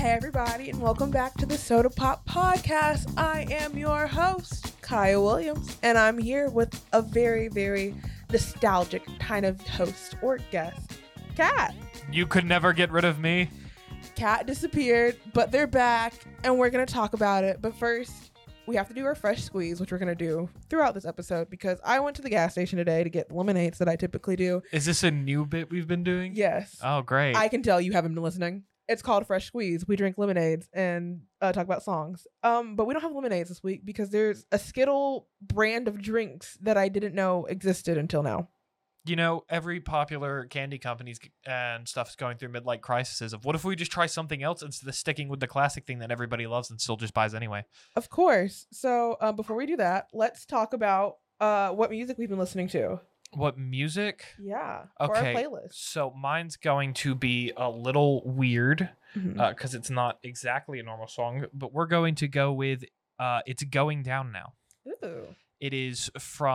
Hey everybody, and welcome back to the Soda Pop Podcast. I am your host, Kaya Williams, and I'm here with a very, very nostalgic kind of host or guest, Kat. You could never get rid of me. Kat disappeared, but they're back, and we're going to talk about it. But first, we have to do our fresh squeeze, which we're going to do throughout this episode, because I went to the gas station today to get lemonades that I typically do. Is this a new bit we've been doing? Yes. Oh, great. I can tell you haven't been listening. It's called Fresh Squeeze. We drink lemonades and talk about songs. But we don't have lemonades this week because there's a Skittle brand of drinks that I didn't know existed until now. You know, every popular candy companies and stuff is going through midlife crises of what if we just try something else instead of sticking with the classic thing that everybody loves and still just buys anyway? Of course. So before we do that, let's talk about what music we've been listening to. What music? Yeah. Okay. For our playlist. So mine's going to be a little weird Mhm. because it's not exactly a normal song, but we're going to go with It's Going Down Now. Ooh. It is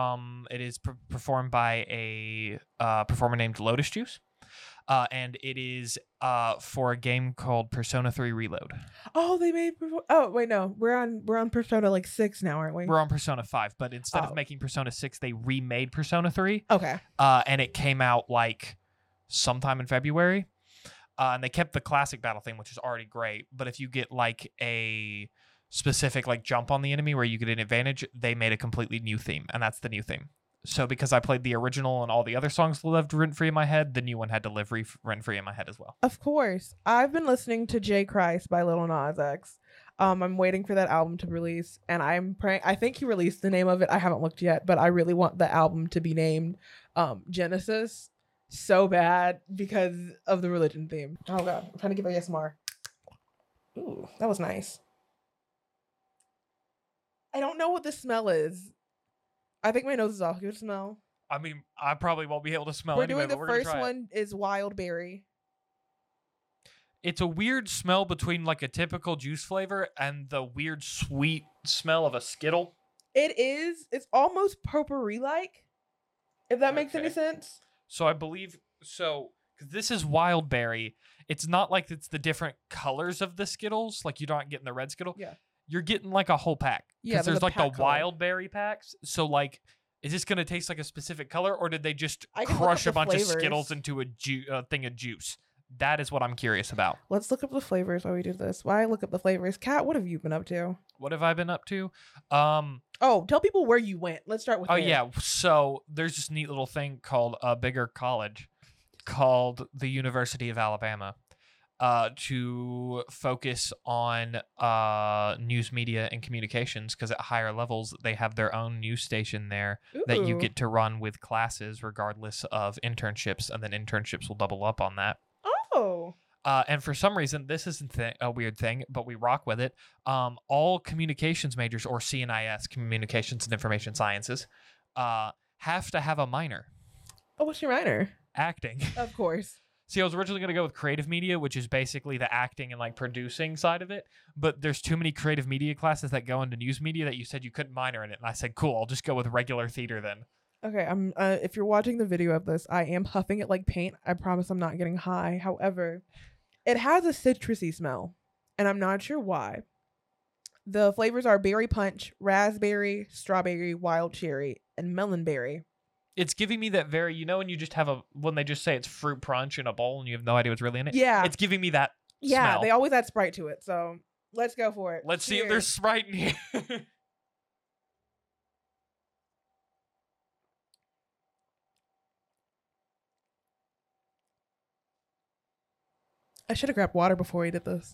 performed by a performer named Lotus Juice, and it is for a game called Persona 3 Reload. Oh, they made. Oh wait, no, we're on Persona like 6 now, aren't we? We're on Persona 5, but instead Oh. of making Persona 6, they remade Persona 3, Okay. and it came out like sometime in February. And they kept the classic battle theme, which is already great. But if you get like a specific like jump on the enemy where you get an advantage, they made a completely new theme, and that's the new theme. So because I played the original and all the other songs lived rent-free in my head, the new one had to live rent-free in my head as well. Of course. I've been listening to J. Christ by Lil Nas X. I'm waiting for that album to release, and I'm praying. I think he released the name of it. I haven't looked yet, but I really want the album to be named Genesis so bad because of the religion theme. Oh god, I'm trying to give ASMR. Ooh, that was nice. I don't know what the smell is. I think my nose is off. Give it a smell. I mean, I probably won't be able to smell We're anyway, doing the but we're gonna first try it. one is wild berry. It's a weird smell between like a typical juice flavor and the weird sweet smell of a Skittle. It is. It's almost potpourri like. If that makes any Okay. sense. So I believe so. 'Cause this is wild berry. It's not like it's the different colors of the Skittles. Like you're not getting the red Skittle. Yeah. You're getting like a whole pack. Yeah, Because there's there's a like the pack color. wild berry packs. So like, is this gonna taste like a specific color, or did they just I can look crush up a the bunch of flavors. Skittles into a thing of juice? That is what I'm curious about. Let's look up the flavors while we do this. Why look up the flavors? Kat, what have you been up to? What have I been up to? Oh, tell people where you went. Let's start with Oh there. yeah, so there's this neat little thing called a bigger college called the University of Alabama to focus on news media and communications, because at higher levels they have their own news station there that you Ooh. get to run with classes regardless of internships, and then internships will double up on that. Oh. And for some reason, this isn't a weird thing, but we rock with it. All communications majors, or CNIS, Communications and Information Sciences, have to have a minor, Oh, what's your minor? acting. Of course. See, I was originally going to go with creative media, which is basically the acting and like producing side of it. But there's too many creative media classes that go into news media that you said you couldn't minor in it. And I said, cool, I'll just go with regular theater then. Okay, I'm if you're watching the video of this, I am huffing it like paint. I promise I'm not getting high. However, it has a citrusy smell, and I'm not sure why. The flavors are berry punch, raspberry, strawberry, wild cherry, and melon berry. It's giving me that very, you know, when you just have when they just say it's fruit punch in a bowl and you have no idea what's really in it? Yeah. It's giving me that Yeah, smell. they always add Sprite to it, so let's go for it. Let's see if Cheers. there's Sprite in here. I should have grabbed water before we did this.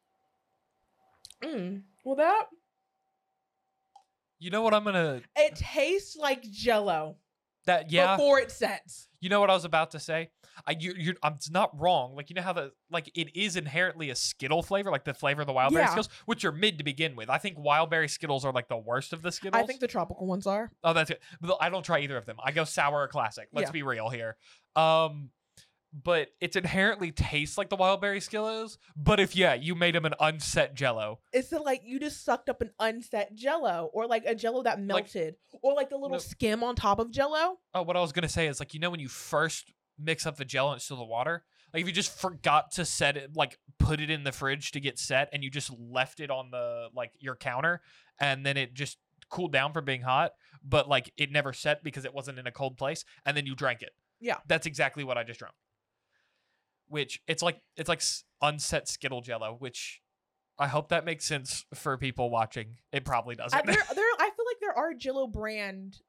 Well, that You know what I'm going to... it tastes like Jello Yeah. before it sets. You know what I was about to say? It's not wrong. Like, you know how it is inherently a Skittle flavor, like the flavor of the wild berry Yeah. Skittles, which are mid to begin with. I think wild berry Skittles are like the worst of the Skittles. I think the tropical ones are. Oh, that's it. But I don't try either of them. I go sour or classic. Let's Yeah. be real here. But it's inherently tastes like the wild berry Skittles. But if you made them an unset Jello, It's like you just sucked up an unset Jello, or like a Jello that melted, or like the little No. skim on top of Jello. what I was gonna say is, like, you know when you first mix up the Jello and it's still the water, Like if you just forgot to set it, like put it in the fridge to get set, and you just left it on the like your counter, and then it just cooled down from being hot, but like it never set because it wasn't in a cold place, and then you drank it. Yeah. That's exactly what I just drank. Which it's like unset Skittle Jello, which I hope that makes sense for people watching. It probably doesn't. I feel like there are Jello brand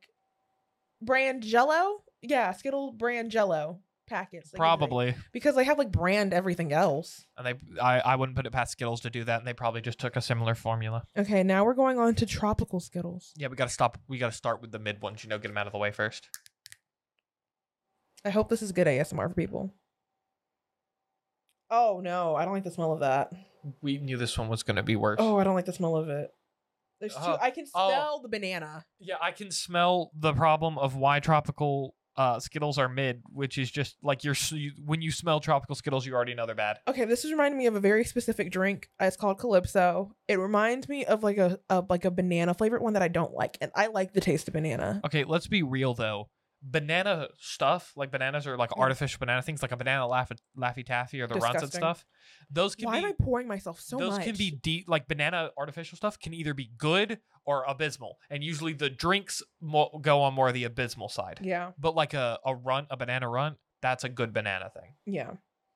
Jello. Yeah, Skittle brand Jello packets. Probably. Because they have like brand everything else. And I wouldn't put it past Skittles to do that, and they probably just took a similar formula. Okay, now we're going on to tropical Skittles. Yeah, we gotta start with the mid ones, get them out of the way first. I hope this is good ASMR for people. Oh no, I don't like the smell of that. We knew this one was gonna be worse. Oh, I don't like the smell of it. There's two. I can smell the banana. Yeah, I can smell the problem of why tropical Skittles are mid, which is just like when you smell tropical Skittles, you already know they're bad. Okay, this is reminding me of a very specific drink. It's called Calypso. It reminds me of like a banana flavored one that I don't like, and I like the taste of banana. Okay, let's be real though. Banana stuff, like bananas or like artificial banana things, like a banana Laffy Taffy or the Runts and stuff. Those can Why am I pouring myself so much? Those can be like banana artificial stuff can either be good or abysmal, and usually the drinks go on more of the abysmal side. Yeah. But like a banana runt, that's a good banana thing. Yeah.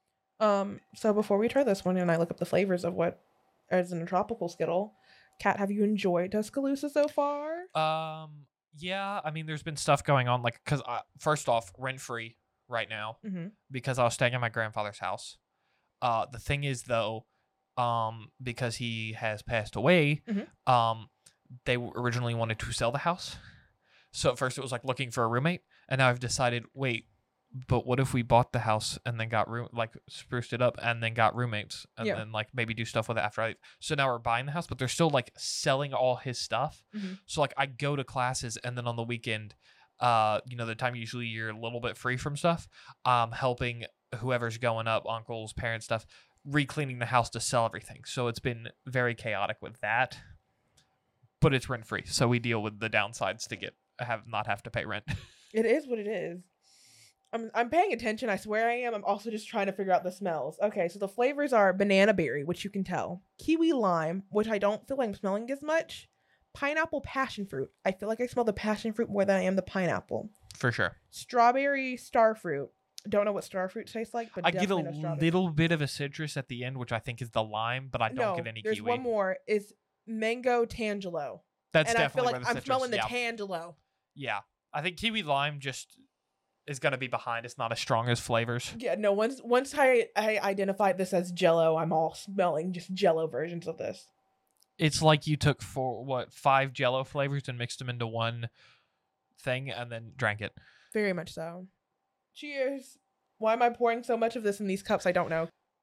So before we try this one, and I look up the flavors of what is in a tropical Skittle, Kat, have you enjoyed Tuscaloosa so far? Yeah, I mean, there's been stuff going on, like, because first off, rent-free right now, because I was staying at my grandfather's house. The thing is, though, because he has passed away, they originally wanted to sell the house. So at first it was like looking for a roommate, and now I've decided, wait, but what if we bought the house and then got spruced it up and then got roommates and then like maybe do stuff with it after so now we're buying the house, but they're still like selling all his stuff. So like I go to classes, and then on the weekend, the time usually you're a little bit free from stuff, helping whoever's going up, uncles, parents, stuff, re-cleaning the house to sell everything. So it's been very chaotic with that, but it's rent free, so we deal with the downsides to not have to pay rent. It is what it is. I'm paying attention. I swear I am. I'm also just trying to figure out the smells. Okay, so the flavors are banana berry, which you can tell. Kiwi lime, which I don't feel like I'm smelling as much. Pineapple passion fruit. I feel like I smell the passion fruit more than I am the pineapple. For sure. Strawberry star fruit. Don't know what star fruit tastes like, but I get a little bit of a citrus at the end, which I think is the lime, but I don't get any kiwi. There's one more. Is mango tangelo. That's and definitely I feel like where the I'm citrus, smelling the tangelo. Yeah, I think kiwi lime just is going to be behind. It's not as strong as flavors. Yeah, no, once I identified this as Jello, I'm all smelling just Jello versions of this. It's like you took 5 Jello flavors and mixed them into one thing and then drank it. Very much so. Cheers. Why am I pouring so much of this in these cups? I don't know.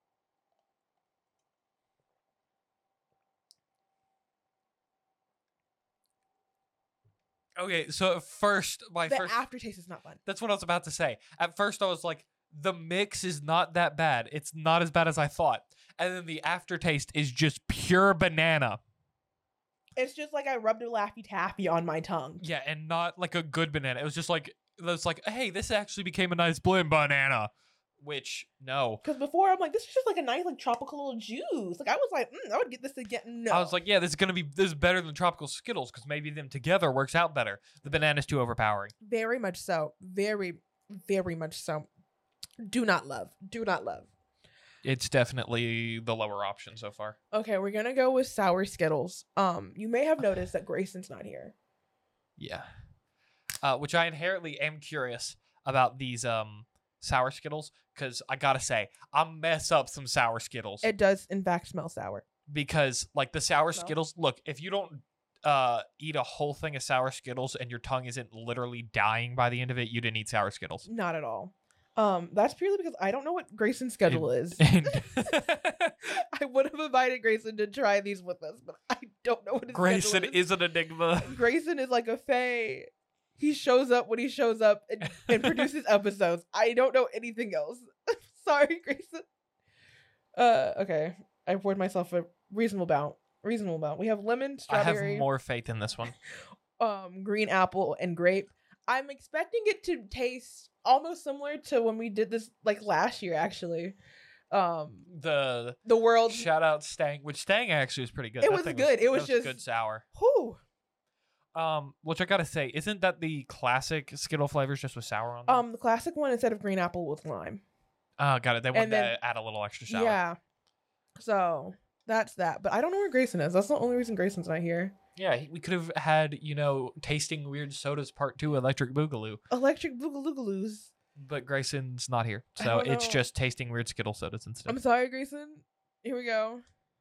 Okay, so at first, the aftertaste is not fun. That's what I was about to say. At first, I was like, the mix is not that bad. It's not as bad as I thought. And then the aftertaste is just pure banana. It's just like I rubbed a Laffy Taffy on my tongue. Yeah, and not like a good banana. It was just like, hey, this actually became a nice blend banana. Which, no. Because before, I'm like, this is just like a nice, like, tropical little juice. Like, I was like, I would get this again. No. I was like, yeah, this is better than tropical Skittles, because maybe them together works out better. The banana's too overpowering. Very much so. Very, very much so. Do not love. Do not love. It's definitely the lower option so far. Okay, we're gonna go with sour Skittles. You may have noticed that Grayson's not here. Yeah. Which I inherently am curious about these sour Skittles, because I gotta say, I mess up some sour Skittles. It does, in fact, smell sour. Because, like, the sour Skittles, look, if you don't eat a whole thing of sour Skittles and your tongue isn't literally dying by the end of it, you didn't eat sour Skittles. Not at all. That's purely because I don't know what Grayson's schedule is. I would have invited Grayson to try these with us, but I don't know what his Grayson schedule is an enigma. Grayson is like a fae. He shows up when he shows up and produces episodes. I don't know anything else. Sorry, Grayson. Okay. I poured myself a reasonable amount. We have lemon, strawberry. I have more faith in this one. Green apple and grape. I'm expecting it to taste almost similar to when we did this like last year, actually. The world shout out Stang, which Stang actually was pretty good. It That was thing good. It was that just good sour. Whew. Which I gotta say, isn't that the classic Skittle flavors just with sour on them? The classic one instead of green apple with lime. Oh, got it. They wanted and then- to add a little extra sour. Yeah. So that's that. But I don't know where Grayson is. That's the only reason Grayson's not here. Yeah, we could have had, tasting weird sodas part 2 Electric Boogaloo. Electric Boogaloo-Galoos. But Grayson's not here. I So don't it's know. just tasting weird Skittle sodas instead. I'm sorry, Grayson. Here we go.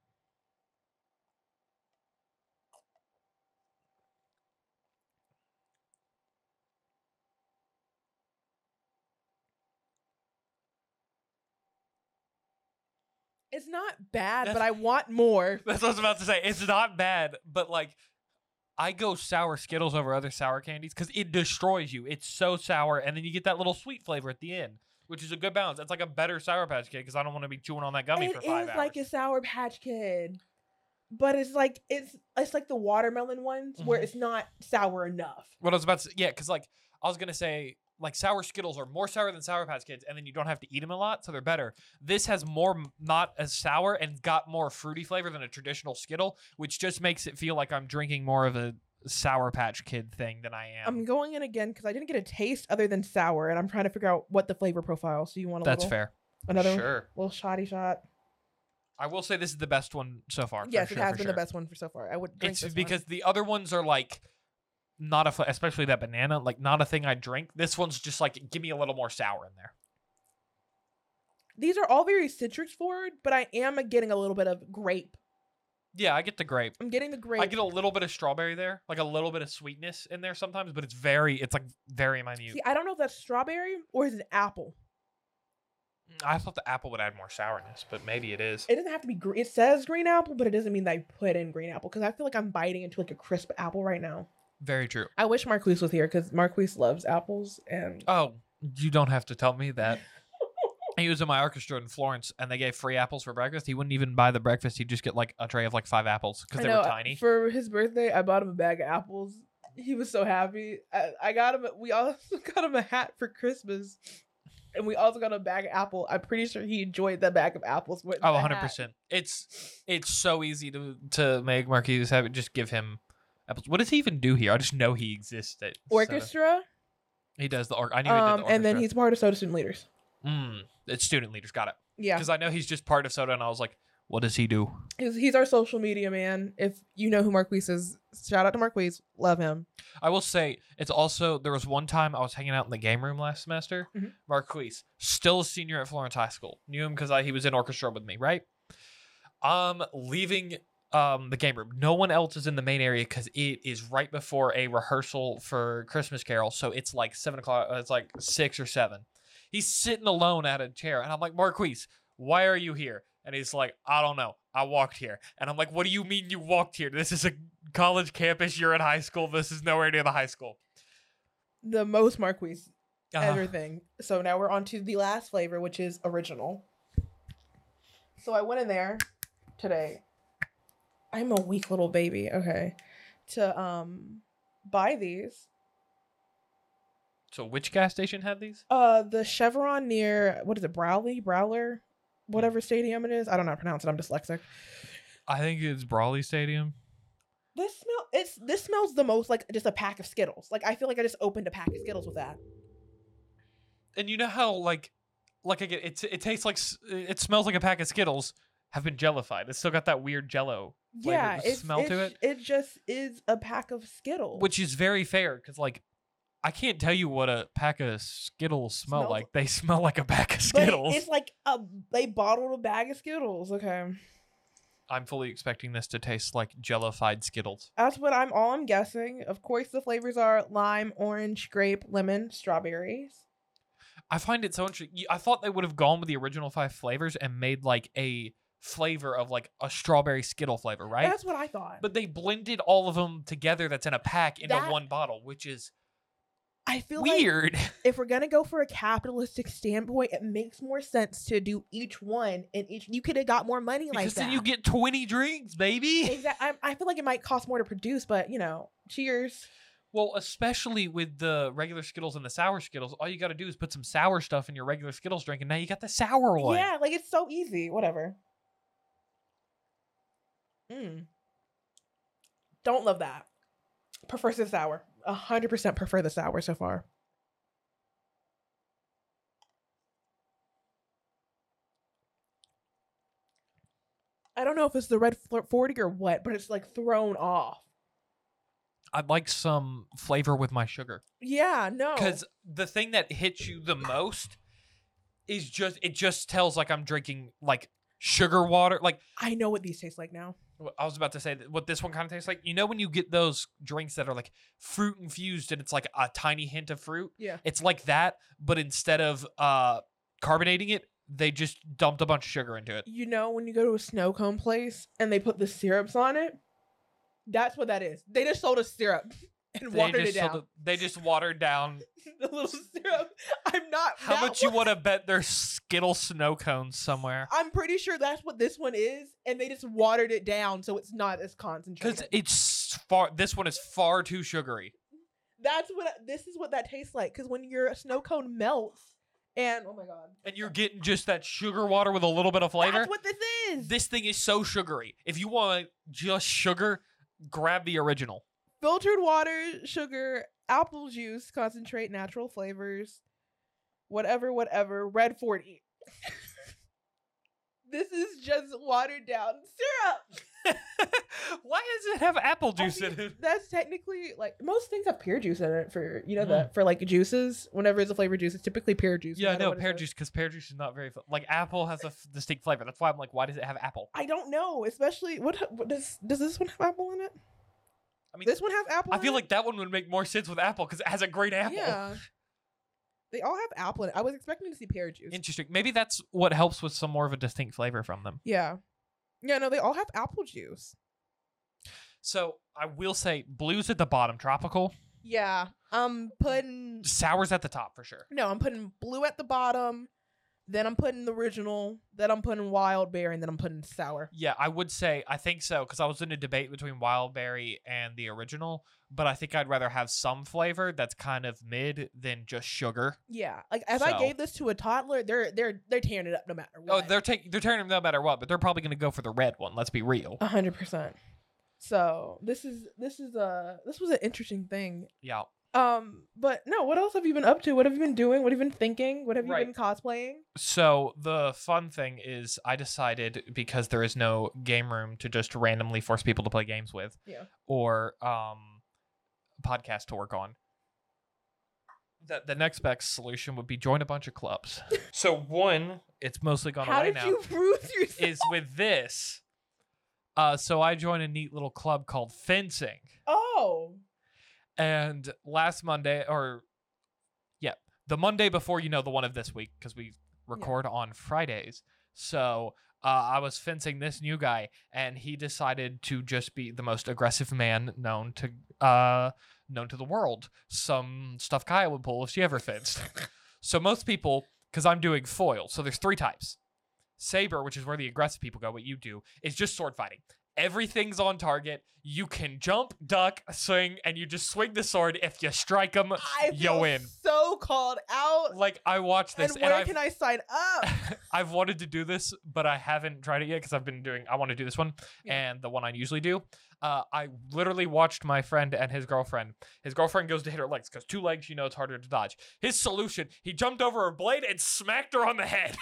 It's not bad, but I want more. That's what I was about to say. It's not bad, but like, I go sour Skittles over other sour candies because it destroys you. It's so sour, and then you get that little sweet flavor at the end, which is a good balance. It's like a better Sour Patch Kid because I don't want to be chewing on that gummy for 5 hours. It is like a Sour Patch Kid, but it's like the watermelon ones where it's not sour enough. What I was about to say, yeah, because like I was gonna say, like sour Skittles are more sour than Sour Patch Kids, and then you don't have to eat them a lot, so they're better. This has more not as sour and got more fruity flavor than a traditional Skittle, which just makes it feel like I'm drinking more of a Sour Patch Kid thing than I am. I'm going in again because I didn't get a taste other than sour, and I'm trying to figure out what the flavor profile. So you want That's fair. Another Sure. little shotty shot. I will say this is the best one so far. Yes, it has been the best one for so far. I would drink It's this because one. the other ones are like not especially that banana, like not a thing I drink. This one's just like give me a little more sour in there. These are all very citrus forward, but I am getting a little bit of grape. Yeah, I get the grape. I'm getting the grape. I get a little bit of strawberry there, like a little bit of sweetness in there sometimes, but it's like very minute. See, I don't know if that's strawberry or is it apple. I thought the apple would add more sourness, but maybe it is. It doesn't have to be green. It says green apple, but it doesn't mean that I put in green apple because I feel like I'm biting into like a crisp apple right now. Very true. I wish Marquise was here because Marquise loves apples and Oh, you don't have to tell me that. He was in my orchestra in Florence, and they gave free apples for breakfast. He wouldn't even buy the breakfast. He'd just get like a tray of like 5 apples because they were tiny. For his birthday, I bought him a bag of apples. He was so happy. I got him. We also got him a hat for Christmas, and we also got a bag of apple. I'm pretty sure he enjoyed the bag of apples. With Oh, the hat. 100%. It's so easy to make Marquise have it. Just give him apples. What does he even do here? I just know he exists. Orchestra. He does the I knew he did the orchestra. And then he's part of Soda Student Leaders. It's student leaders. Got it. Yeah, Because I know he's just part of Soda, and I was like, what does he do? he's our social media man. If you know who Marquise is, shout out to Marquise. Love him. I will say, it's also, there was one time I was hanging out in the game room last semester. Mhm. Marquise, still a senior at Florence High School. Knew him because he was in orchestra with me, right? Leaving the game room. No one else is in the main area because it is right before a rehearsal for Christmas Carol. So it's like 7 o'clock. It's like 6 or 7. He's sitting alone at a chair. And I'm like, Marquise, why are you here? And he's like, I don't know. I walked here. And I'm like, what do you mean you walked here? This is a college campus. You're in high school. This is nowhere near the high school. The most Marquise Uh-huh. everything. So now we're on to the last flavor, which is original. So I went in there today. I'm a weak little baby. Okay. To buy these. So which gas station had these? The Chevron near what is it, Browler? Whatever stadium it is. I don't know how to pronounce it. I'm dyslexic. I think it's Brawley Stadium. This smells the most like just a pack of Skittles. Like I feel like I just opened a pack of Skittles with that. And you know how like again, it tastes like it smells like a pack of Skittles have been jellified. It's still got that weird Jello flavor, Yeah, smell to it, It just is a pack of Skittles. which is very fair because like I can't tell you what a pack of Skittles smell Smells- like. They smell like a pack of But Skittles. it's like they bottled a bag of Skittles. Okay. I'm fully expecting this to taste like jellified Skittles. That's what I'm guessing. Of course, the flavors are lime, orange, grape, lemon, strawberries. I find it so interesting. I thought they would have gone with the original 5 flavors and made like a flavor of like a strawberry Skittle flavor, right? That's what I thought. But they blended all of them together that's in a pack into That- one bottle, which is I feel weird. like if we're gonna go for a capitalistic standpoint, it makes more sense to do each one and each. You could have got more money like Because that. then you get 20 drinks, baby. Exactly. I feel like it might cost more to produce, but cheers. Well, especially with the regular Skittles and the sour Skittles, all you got to do is put some sour stuff in your regular Skittles drink, and now you got the sour one. Yeah, like it's so easy. Whatever. Don't love that. Prefer the sour. 100% prefer the sour so far. I don't know if it's the red 40 or what, but it's like thrown off. I'd like some flavor with my sugar. Yeah, no. Because the thing that hits you the most is it just tells like I'm drinking like sugar water. Like, I know what these taste like now. I was about to say what this one kind of tastes like. You know when you get those drinks that are like fruit infused and it's like a tiny hint of fruit? Yeah. It's like that, but instead of carbonating it, they just dumped a bunch of sugar into it. You know when you go to a snow cone place and they put the syrups on it? That's what that is. They just sold a syrup and watered it down. They just watered down the little syrup. I'm not. How much you want to bet there's Skittle snow cones somewhere? I'm pretty sure that's what this one is, and they just watered it down so it's not as concentrated. Because this one is far too sugary. This is what that tastes like. Because when your snow cone melts, and oh my god, and you're getting just that sugar water with a little bit of flavor. That's what this is. This thing is so sugary. If you want just sugar, grab the original. Filtered water, sugar, apple juice, concentrate, natural flavors, whatever, red 40. This is just watered down syrup. Why does it have apple juice in it? That's technically like most things have pear juice in it for that for like juices. Whenever it's a flavored juice, it's typically pear juice. Yeah, no pear juice because pear juice is not very like apple has a distinct flavor. That's why I'm like, why does it have apple? I don't know. Especially what does this one have apple in it? I mean, this one has apple. I feel like that one would make more sense with apple because it has a great apple. Yeah. They all have apple in it. I was expecting to see pear juice. Interesting. Maybe that's what helps with some more of a distinct flavor from them. Yeah. Yeah, no, they all have apple juice. So I will say blue's at the bottom, tropical. Yeah. I'm putting sour's at the top for sure. No, I'm putting blue at the bottom. Then I'm putting the original. Then I'm putting wild berry, and then I'm putting sour. Yeah, I would say I think so because I was in a debate between wild berry and the original, but I think I'd rather have some flavor that's kind of mid than just sugar. Yeah, like if I gave this to a toddler, they're tearing it up no matter what. Oh, they're tearing it no matter what, but they're probably going to go for the red one. Let's be real. 100%. So this was an interesting thing. Yeah. But no, what else have you been up to? What have you been doing? What have you been thinking? What have you been cosplaying? So the fun thing is I decided because there is no game room to just randomly force people to play games with or podcast to work on, that the next best solution would be join a bunch of clubs. So one, it's mostly gone away now. How did you prove yourself? Is with this. So I joined a neat little club called fencing. Oh. And last Monday, the Monday before, the one of this week, because we record on Fridays. So I was fencing this new guy, and he decided to just be the most aggressive man known to the world. Some stuff Kaya would pull if she ever fenced. So most people, because I'm doing foil, so there's 3 types. Saber, which is where the aggressive people go, what you do, is just sword fighting. Everything's on target. You can jump, duck, swing, and you just swing the sword. If you strike them, you win. So called out. Like, I watched this. And where can I sign up? I've wanted to do this, but I haven't tried it yet because I want to do this one and the one I usually do. I literally watched my friend and his girlfriend. His girlfriend goes to hit her legs because 2 legs, it's harder to dodge. His solution, he jumped over her blade and smacked her on the head.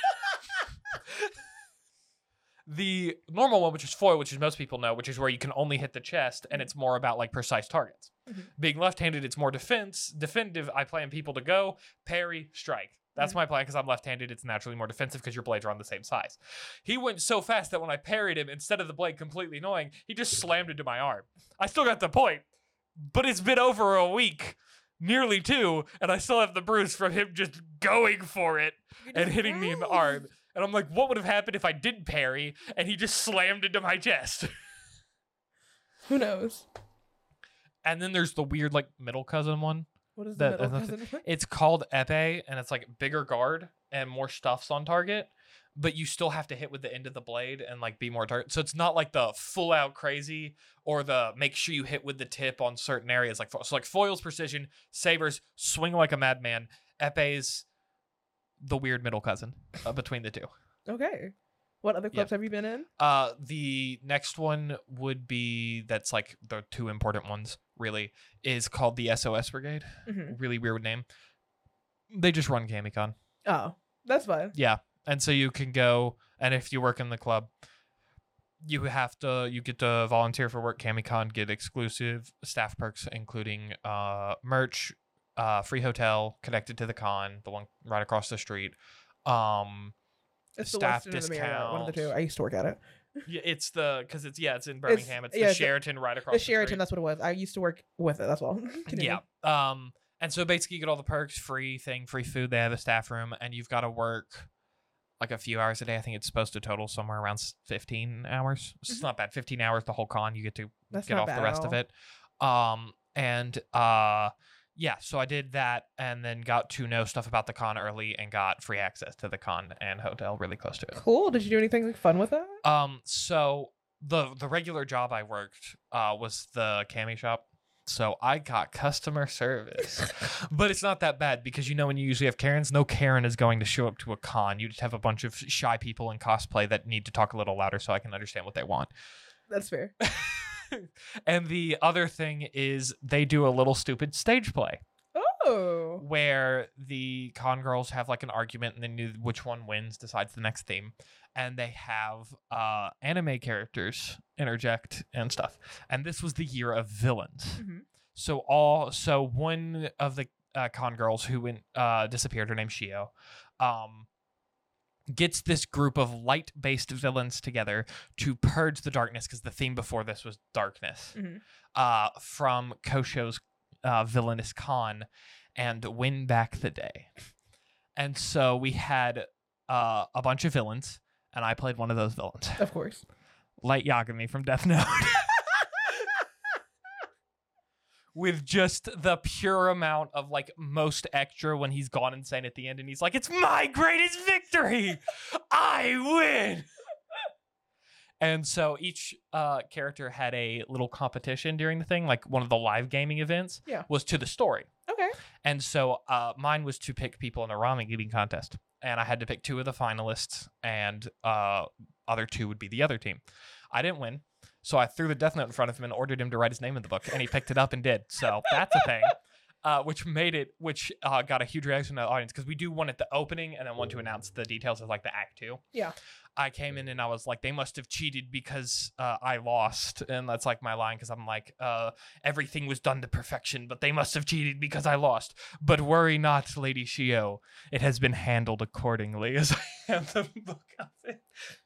The normal one, which is foil, which is most people know, which is where you can only hit the chest, and it's more about like precise targets. Mm-hmm. Being left-handed, it's more defensive. I plan people to go, parry, strike. That's my plan because I'm left-handed. It's naturally more defensive because your blades are on the same size. He went so fast that when I parried him, instead of the blade completely annoying, he just slammed into my arm. I still got the point, but it's been over a week, nearly 2, and I still have the bruise from him just going for it and hitting me in the arm. And I'm like, what would have happened if I didn't parry and he just slammed into my chest? Who knows? And then there's the weird, like, middle cousin one. What is the middle cousin one? It's called Epee, and it's like bigger guard and more stuff's on target. but you still have to hit with the end of the blade and like be more target. So it's not like the full out crazy or the make sure you hit with the tip on certain areas. Like so, like foils precision, sabers swing like a madman. Epé's the weird middle cousin between the two. Okay. What other clubs have you been in? The next one would be that's like the two important ones really is called the SOS Brigade. Mm-hmm. Really weird name. They just run CamiCon. Oh, that's fun. Yeah, and so you can go, and if you work in the club, you get to volunteer for work CamiCon, get exclusive staff perks, including merch, free hotel connected to the con, the one right across the street. It's Staff the Westin or the Marriott, one of the discounts. two. I used to work at it. Yeah, it's in Birmingham. It's yeah, the it's Sheraton right across The the Sheraton, street. that's what it was. I used to work with it. That's all. Continue. Yeah. And so basically you get all the perks, free food. They have a staff room, and you've got to work like a few hours a day. I think it's supposed to total somewhere around 15 hours. It's not bad. 15 hours the whole con. You get to That's get not off the bad rest at of it. Yeah, so I did that and then got to know stuff about the con early and got free access to the con and hotel really close to it. Cool. Did you do anything like, fun with that? So the regular job I worked was the cami shop. So I got customer service. But it's not that bad because when you usually have Karens, no Karen is going to show up to a con. You just have a bunch of shy people in cosplay that need to talk a little louder so I can understand what they want. That's fair. And the other thing is they do a little stupid stage play. Oh. Where the con girls have like an argument and then which one wins decides the next theme. And they have anime characters interject and stuff. And this was the year of villains. Mm-hmm. So one of the con girls who disappeared, her name's Shio, gets this group of light-based villains together to purge the darkness, because the theme before this was darkness, from Kosho's villainous con and win back the day. And so we had a bunch of villains, and I played one of those villains. Of course. Light Yagami from Death Note. With just the pure amount of like most extra when he's gone insane at the end and he's like, it's my greatest victory. I win. And so each character had a little competition during the thing, like one of the live gaming events was to the story. Okay. And so mine was to pick people in a ramen eating contest. And I had to pick 2 of the finalists, and other 2 would be the other team. I didn't win. So I threw the Death Note in front of him and ordered him to write his name in the book, and he picked it up and did. So that's a thing, which got a huge reaction to the audience, because we do one at the opening and then one to announce the details of like the act 2. Yeah. I came in and I was like, they must have cheated because I lost. And that's like my line, because I'm like, everything was done to perfection, but they must have cheated because I lost. But worry not, Lady Shio. It has been handled accordingly, as I have the book of it.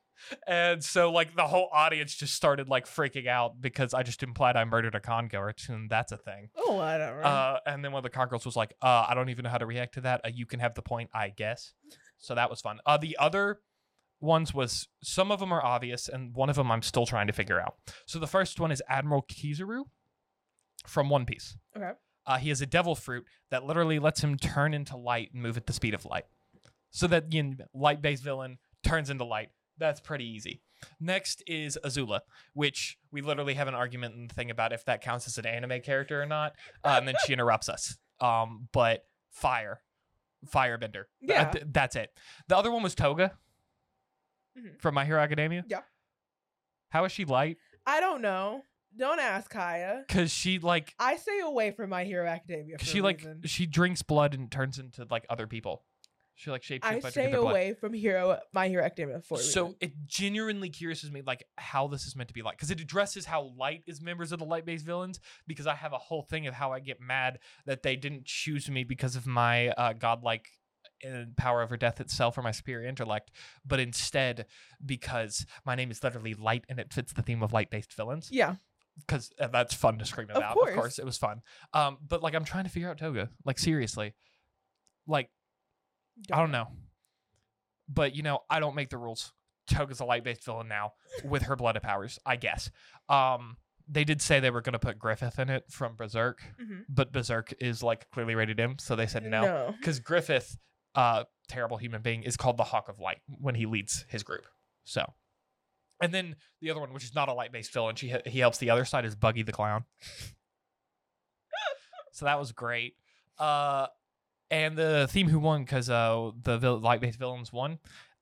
And so like the whole audience just started like freaking out because I just implied I murdered a con goer, and that's a thing. Oh, whatever. And then one of the con girls was like, I don't even know how to react to that. You can have the point, I guess. So that was fun. The other ones was, some of them are obvious, and one of them I'm still trying to figure out. So the first one is Admiral Kizaru from One Piece. Okay. He has a devil fruit that literally lets him turn into light and move at the speed of light. So that light-based villain turns into light. That's pretty easy. Next is Azula, which we literally have an argument and thing about if that counts as an anime character or not. And then she interrupts us. But firebender. Yeah. That's it. The other one was Toga from My Hero Academia. Yeah. How is she light? I don't know. Don't ask Kaya. Because she like... I stay away from My Hero Academia for she a like reason. she drinks blood and turns into like other people. She like shapeshifts I by stay drinking their blood. away from My Hero Academia for a reason. So it genuinely curiouses me like how this is meant to be like, because it addresses how light is members of the light-based villains, because I have a whole thing of how I get mad that they didn't choose me because of my godlike power over death itself or my superior intellect, but instead because my name is literally light and it fits the theme of light-based villains. Yeah. Because that's fun to scream it out. Course. Of course, it was fun. But like I'm trying to figure out Toga. Like seriously. Like I don't know. But, I don't make the rules. Toga's a light-based villain now with her blood powers, I guess. They did say they were going to put Griffith in it from Berserk, but Berserk is, like, clearly rated M, so they said no. Because Griffith terrible human being, is called the Hawk of Light when he leads his group. So, and then the other one, which is not a light-based villain, he helps the other side, is Buggy the Clown. So that was great. And the theme who won, because the light-based villains won,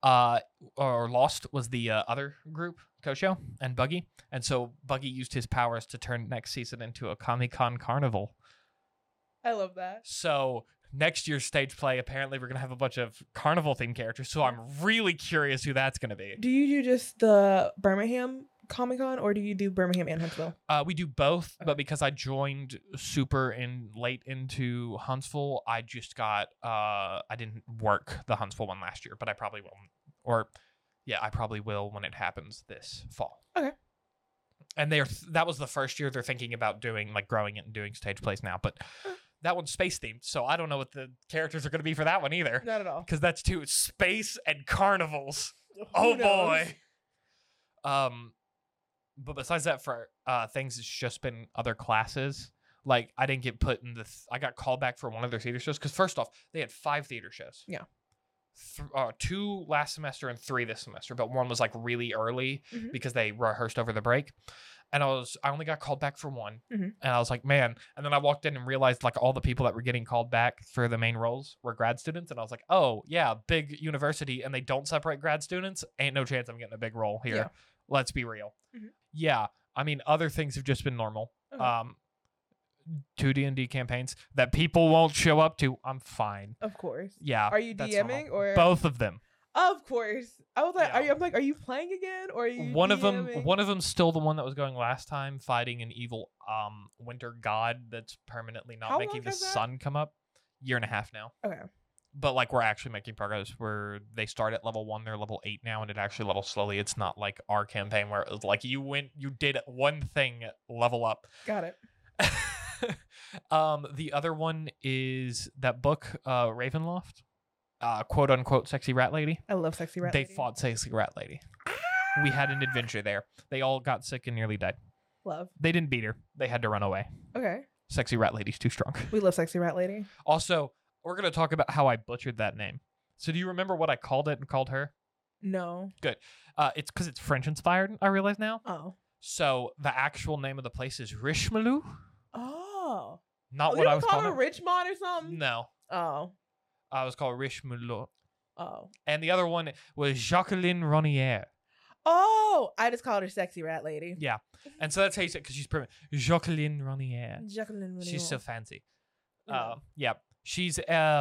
or lost, was the other group, Kosho and Buggy. And so Buggy used his powers to turn next season into a Comic-Con carnival. I love that. So next year's stage play, apparently we're going to have a bunch of carnival-themed characters. So I'm really curious who that's going to be. Do you do just the Birmingham Comic-Con, or do you do Birmingham and Huntsville? We do both, but because I joined super late into Huntsville, I just got I didn't work the Huntsville one last year, but I probably will. I probably will when it happens this fall. Okay. And that was the first year they're thinking about doing, like, growing it and doing stage plays now, but that one's space themed, so I don't know what the characters are going to be for that one either. Not at all. Because that's two space and carnivals. Who Oh knows? boy. But besides that, for things, it's just been other classes. Like, I didn't get put in I got called back for one of their theater shows. Because first off, they had 5 theater shows. Yeah. 2 last semester and 3 this semester. But one was, like, really early Mhm. because they rehearsed over the break. And I only got called back for one. Mhm. And I was like, man. And then I walked in and realized, like, all the people that were getting called back for the main roles were grad students. And I was like, oh, yeah, big university. And they don't separate grad students. Ain't no chance I'm getting a big role here. Yeah. Let's be real. Mhm. Yeah. I mean, other things have just been normal. Okay. 2 D&D campaigns that people won't show up to. I'm fine. Of course. Yeah. Are you that's DMing normal. or Both of them? Of course. I was like, Yeah. are you playing again, or are you One DMing? of them's still the one that was going last time, fighting an evil winter god that's permanently not How making long the has that? sun come up. 1.5 now. Okay. But, like, we're actually making progress. Where they start at level 1, they're level 8 now, and it actually levels slowly. It's not like our campaign where it was like you did one thing, level up. Got it. The other one is that book, Ravenloft, quote unquote sexy rat lady. I love sexy rat. They lady. fought sexy rat lady. We had an adventure there. They all got sick and nearly died. Love. They didn't beat her. They had to run away. Okay. Sexy rat lady's too strong. We love sexy rat lady. Also, we're gonna talk about how I butchered that name. So do you remember what I called it and called her? No. It's because it's French inspired. I realize now. Oh. So the actual name of the place is Richelieu. Oh. Not Oh, what you I don't was call calling her it. Richmond or something? No, Oh. I was called Richelieu. Oh. And the other one was Jacqueline Ronier. Oh. I just called her sexy rat lady. Yeah. And so that's how you say it, because she's Jacqueline Ronier. Jacqueline. She's so fancy. Yeah. Yeah. She's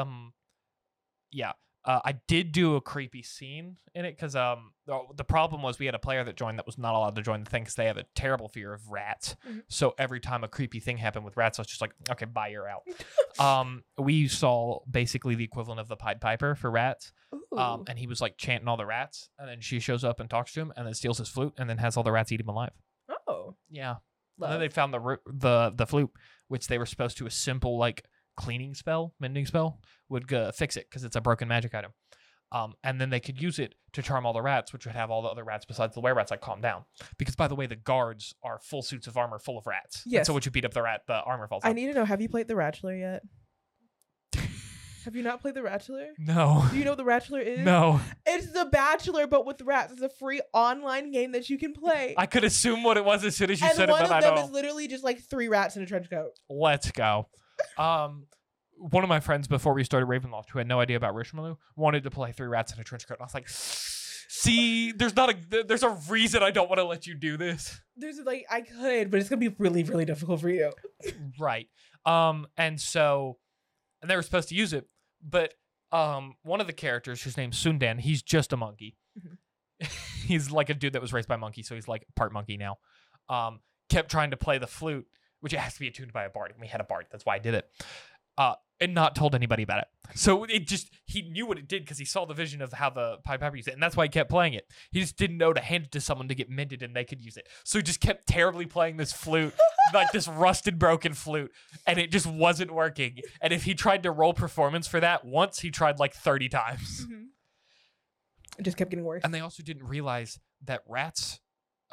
I did do a creepy scene in it because the problem was we had a player that joined that was not allowed to join the thing because they have a terrible fear of rats. Mhm. So every time a creepy thing happened with rats, I was just like, okay, bye, you're out. We saw basically the equivalent of the Pied Piper for rats. Ooh. And he was like chanting all the rats, and then she shows up and talks to him, and then steals his flute, and then has all the rats eat him alive. Oh. Yeah. Love. And then they found the flute, which they were supposed to, a simple like cleaning spell, mending spell, would fix it because it's a broken magic item. And then they could use it to charm all the rats, which would have all the other rats besides the were-rats like calm down. Because, by the way, the guards are full suits of armor full of rats. And Yes. so when you beat up the rat, the armor falls I off. need to know, have you played The Ratchler yet? Have you not played The Ratchler? No. Do you know what The Ratchler is? No. It's The Bachelor, but with rats. It's a free online game that you can play. I could assume what it was as soon as you and said it, one but of I them don't. is literally just like 3 rats in a trench coat. Let's go. One of my friends before we started Ravenloft, who had no idea about Richelieu, wanted to play 3 rats in a trench coat. And I was like, see, there's a reason I don't want to let you do this. There's like, I could, but it's gonna be really, really difficult for you. Right. And they were supposed to use it, but one of the characters, whose name's Sundan, he's just a monkey. Mhm. He's like a dude that was raised by monkeys, so he's like part monkey now. Kept trying to play the flute, which it has to be attuned by a bard. And we had a bard. That's why I did it. And not told anybody about it. So he knew what it did because he saw the vision of how the Pied Piper used it. And that's why he kept playing it. He just didn't know to hand it to someone to get mended and they could use it. So he just kept terribly playing this flute, like this rusted, broken flute. And it just wasn't working. And if he tried to roll performance for that once, he tried like 30 times. It just kept getting worse. And they also didn't realize that rats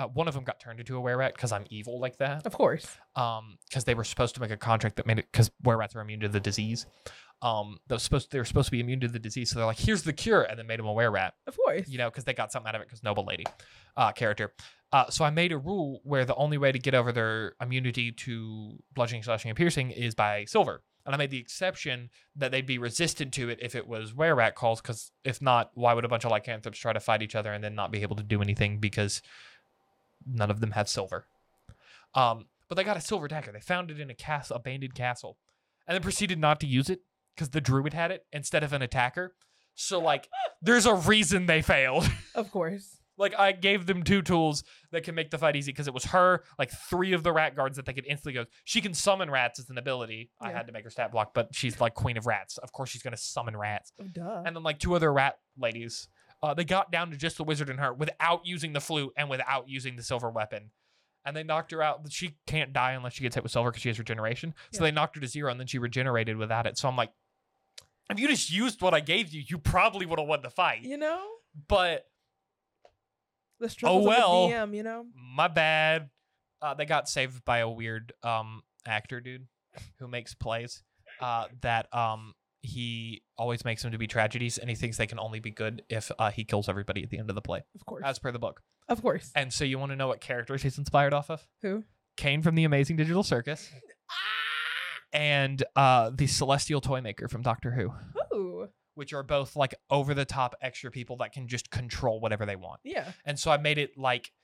one of them got turned into a were-rat because I'm evil like that. Of course. Because they were supposed to make a contract that made it, because were-rats are immune to the disease. They were supposed to be immune to the disease, so they're like, here's the cure, and then made him a were-rat. Of course. You know, because they got something out of it, because Noble Lady character. So I made a rule where the only way to get over their immunity to bludgeoning, slashing, and piercing is by silver. And I made the exception that they'd be resistant to it if it was were-rat calls, because if not, why would a bunch of lycanthropes try to fight each other and then not be able to do anything because none of them have silver? But they got a silver dagger. They found it in a abandoned castle, and then proceeded not to use it because the druid had it instead of an attacker. So, like, there's a reason they failed. Of course. Like, I gave them 2 tools that can make the fight easy, because it was her, like 3 of the rat guards that they could instantly go. She can summon rats as an ability. Yeah. I had to make her stat block, but she's like queen of rats. Of course she's going to summon rats. Oh, duh. And then like 2 other rat ladies. They got down to just the wizard and her without using the flute and without using the silver weapon. And they knocked her out. She can't die unless she gets hit with silver because she has regeneration. So they knocked her to 0, and then she regenerated without it. So I'm like, if you just used what I gave you, you probably would have won the fight. You know? But... the struggles of the DM, you know? My bad. They got saved by a weird actor dude who makes plays that he always makes them to be tragedies, and he thinks they can only be good if he kills everybody at the end of the play. Of course. As per the book. Of course. And so you want to know what characters he's inspired off of? Who? Kane from The Amazing Digital Circus. And the Celestial Toymaker from Doctor Who. Ooh. Which are both like over-the-top extra people that can just control whatever they want. Yeah. And so I made it like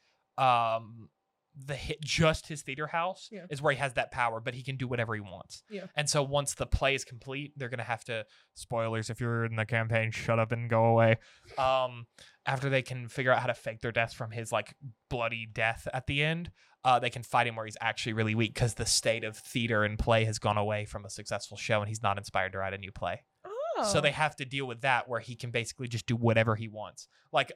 just his theater house is where he has that power, but he can do whatever he wants. Yeah. And so once the play is complete, they're going to have to, spoilers if you're in the campaign, shut up and go away. After they can figure out how to fake their deaths from his like bloody death at the end, they can fight him where he's actually really weak, because the state of theater and play has gone away from a successful show and he's not inspired to write a new play. So they have to deal with that, where he can basically just do whatever he wants. Like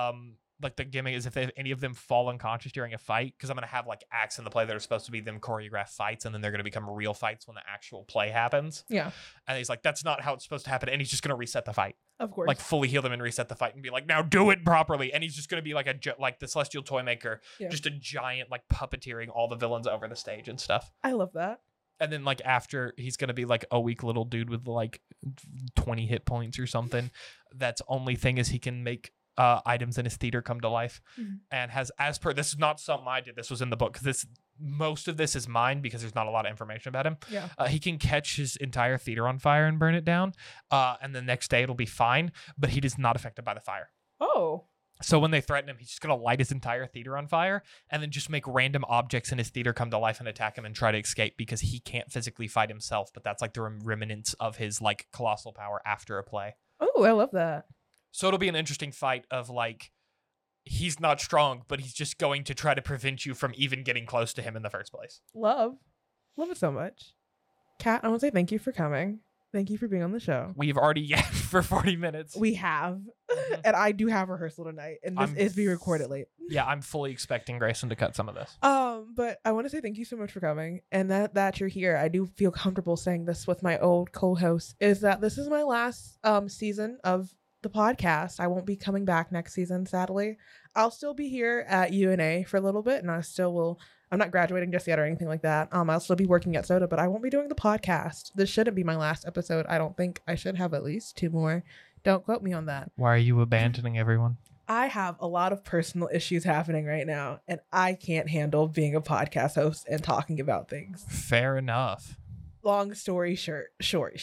the gimmick is if any of them fall unconscious during a fight, because I'm going to have like acts in the play that are supposed to be them choreographed fights, and then they're going to become real fights when the actual play happens. Yeah. And he's like, that's not how it's supposed to happen. And he's just going to reset the fight. Of course. Like fully heal them and reset the fight and be like, now do it properly. And he's just going to be like like the Celestial Toymaker, just a giant like puppeteering all the villains over the stage and stuff. I love that. And then, like, after, he's going to be, like, a weak little dude with, like, 20 hit points or something. That's only thing is he can make items in his theater come to life. Mm-hmm. And has, as per, this is not something I did. This was in the book. Because most of this is mine because there's not a lot of information about him. Yeah. He can catch his entire theater on fire and burn it down. And the next day it'll be fine. But he is not affected by the fire. Oh. So when they threaten him, he's just going to light his entire theater on fire and then just make random objects in his theater come to life and attack him and try to escape, because he can't physically fight himself. But that's like the remnants of his like colossal power after a play. Oh, I love that. So it'll be an interesting fight of like, he's not strong, but he's just going to try to prevent you from even getting close to him in the first place. Love it so much. Kat, I want to say thank you for coming. Thank you for being on the show. We've already yapped for 40 minutes. We have. And I do have rehearsal tonight. And this is being recorded late. Yeah, I'm fully expecting Grayson to cut some of this. But I want to say thank you so much for coming. And that you're here. I do feel comfortable saying this with my old co-host, is that this is my last season of the podcast. I won't be coming back next season, sadly. I'll still be here at UNA for a little bit, and I still will. I'm not graduating just yet or anything like that. I'll still be working at Soda, but I won't be doing the podcast. This shouldn't be my last episode. I don't think. I should have at least 2 more. Don't quote me on that. Why are you abandoning everyone? I have a lot of personal issues happening right now, and I can't handle being a podcast host and talking about things. Fair enough. Long story short.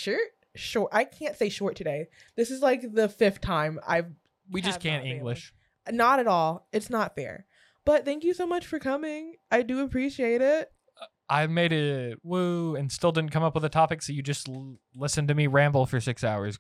I can't say short today. This is like the 5th time We just can't English. Not at all. It's not fair. But thank you so much for coming. I do appreciate it. I made a woo and still didn't come up with a topic, so you just listened to me ramble for 6 hours.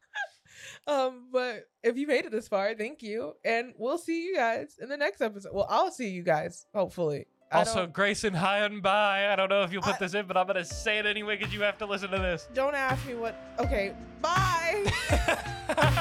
But if you made it this far, thank you. And we'll see you guys in the next episode. Well, I'll see you guys, hopefully. Also, Grayson, hi and bye. I don't know if you'll put this in, but I'm going to say it anyway because you have to listen to this. Don't ask me what. Okay, bye.